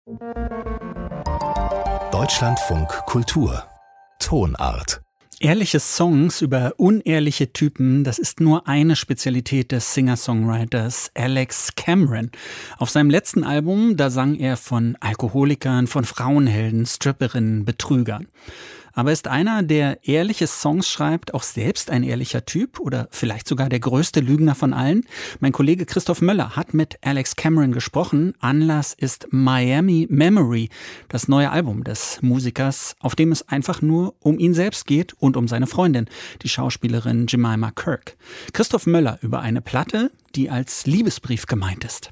Deutschlandfunk Kultur Tonart. Ehrliche Songs über unehrliche Typen, das ist nur eine Spezialität des Singer-Songwriters Alex Cameron. Auf seinem letzten Album, da sang er von Alkoholikern, von Frauenhelden, Stripperinnen, Betrügern. Aber ist einer, der ehrliche Songs schreibt, auch selbst ein ehrlicher Typ oder vielleicht sogar der größte Lügner von allen? Mein Kollege Christoph Möller hat mit Alex Cameron gesprochen. Anlass ist Miami Memory, das neue Album des Musikers, auf dem es einfach nur um ihn selbst geht und um seine Freundin, die Schauspielerin Jemima Kirk. Christoph Möller über eine Platte, die als Liebesbrief gemeint ist.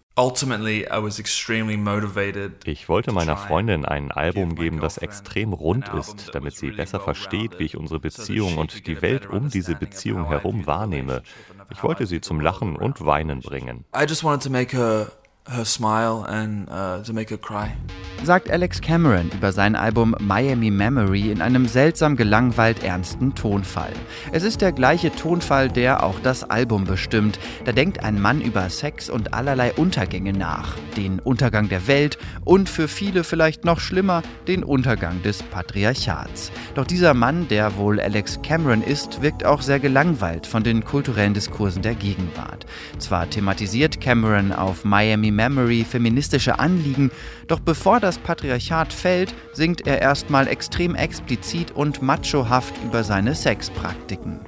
Ich wollte meiner Freundin ein Album geben, das extrem rund ist, damit sie besser versteht, wie ich unsere Beziehung und die Welt um diese Beziehung herum wahrnehme. Ich wollte sie zum Lachen und Weinen bringen. Her smile and to make her cry. Sagt Alex Cameron über sein Album Miami Memory in einem seltsam gelangweilt ernsten Tonfall. Es ist der gleiche Tonfall, der auch das Album bestimmt. Da denkt ein Mann über Sex und allerlei Untergänge nach. Den Untergang der Welt und für viele vielleicht noch schlimmer, den Untergang des Patriarchats. Doch dieser Mann, der wohl Alex Cameron ist, wirkt auch sehr gelangweilt von den kulturellen Diskursen der Gegenwart. Zwar thematisiert Cameron auf Miami Memory feministische Anliegen, doch bevor das Patriarchat fällt, singt er erstmal extrem explizit und machohaft über seine Sexpraktiken.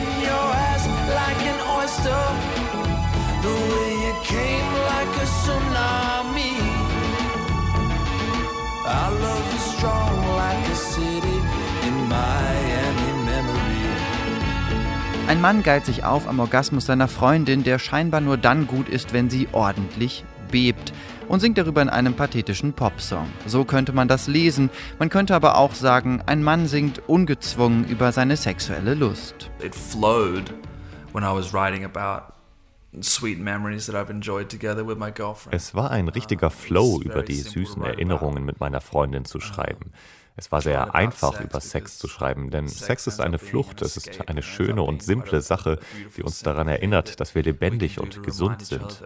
Ein Mann geilt sich auf am Orgasmus seiner Freundin, der scheinbar nur dann gut ist, wenn sie ordentlich bebt, und singt darüber in einem pathetischen Popsong. So könnte man das lesen. Man könnte aber auch sagen, ein Mann singt ungezwungen über seine sexuelle Lust. It flowed when I was writing about sweet memories that I've enjoyed together with my girlfriend. Es war ein richtiger Flow, über die süßen Erinnerungen mit meiner Freundin zu schreiben. Es war sehr einfach, über Sex zu schreiben, denn Sex ist eine Flucht, es ist eine schöne und simple Sache, die uns daran erinnert, dass wir lebendig und gesund sind.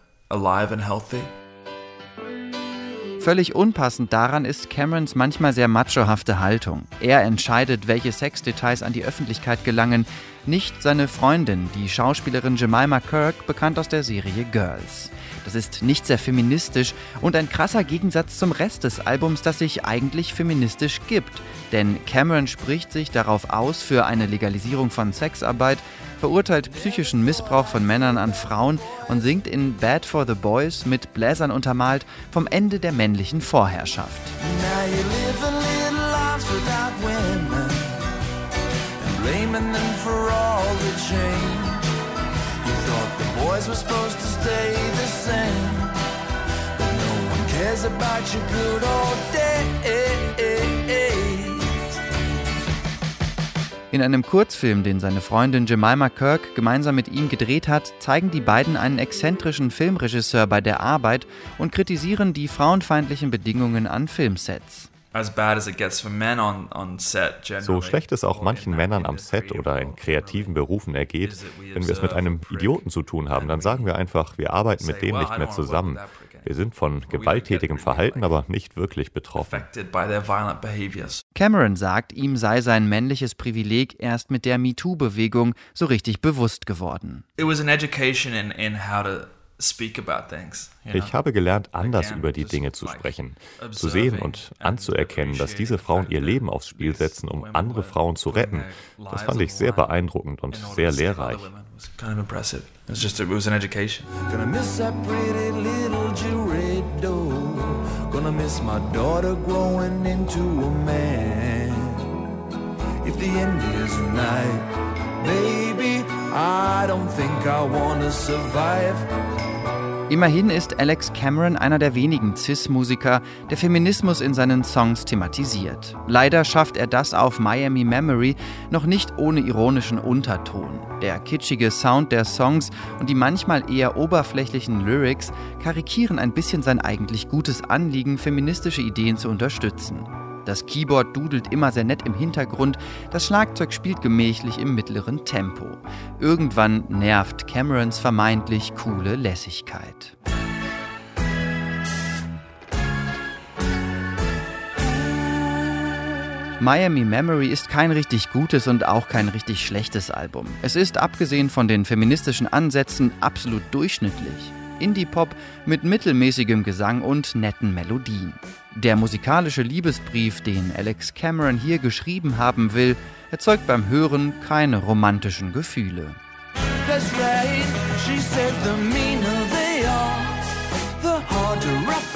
Völlig unpassend daran ist Camerons manchmal sehr machohafte Haltung. Er entscheidet, welche Sexdetails an die Öffentlichkeit gelangen, nicht seine Freundin, die Schauspielerin Jemima Kirk, bekannt aus der Serie Girls. Das ist nicht sehr feministisch und ein krasser Gegensatz zum Rest des Albums, das sich eigentlich feministisch gibt. Denn Cameron spricht sich darauf aus für eine Legalisierung von Sexarbeit, verurteilt psychischen Missbrauch von Männern an Frauen und singt in Bad for the Boys mit Bläsern untermalt vom Ende der männlichen Vorherrschaft. In einem Kurzfilm, den seine Freundin Jemima Kirk gemeinsam mit ihm gedreht hat, zeigen die beiden einen exzentrischen Filmregisseur bei der Arbeit und kritisieren die frauenfeindlichen Bedingungen an Filmsets. So schlecht es auch manchen Männern am Set oder in kreativen Berufen ergeht, wenn wir es mit einem Idioten zu tun haben, dann sagen wir einfach, wir arbeiten mit dem nicht mehr zusammen. Wir sind von gewalttätigem Verhalten aber nicht wirklich betroffen. Cameron sagt, ihm sei sein männliches Privileg erst mit der MeToo-Bewegung so richtig bewusst geworden. Ich habe gelernt, anders über die Dinge zu sprechen, zu sehen und anzuerkennen, dass diese Frauen ihr Leben aufs Spiel setzen, um andere Frauen zu retten. Das fand ich sehr beeindruckend und sehr lehrreich. Immerhin ist Alex Cameron einer der wenigen Cis-Musiker, der Feminismus in seinen Songs thematisiert. Leider schafft er das auf Miami Memory noch nicht ohne ironischen Unterton. Der kitschige Sound der Songs und die manchmal eher oberflächlichen Lyrics karikieren ein bisschen sein eigentlich gutes Anliegen, feministische Ideen zu unterstützen. Das Keyboard dudelt immer sehr nett im Hintergrund, das Schlagzeug spielt gemächlich im mittleren Tempo. Irgendwann nervt Camerons vermeintlich coole Lässigkeit. Miami Memory ist kein richtig gutes und auch kein richtig schlechtes Album. Es ist, abgesehen von den feministischen Ansätzen, absolut durchschnittlich. Indie-Pop mit mittelmäßigem Gesang und netten Melodien. Der musikalische Liebesbrief, den Alex Cameron hier geschrieben haben will, erzeugt beim Hören keine romantischen Gefühle. That's right, she said the meaner they are, the harder I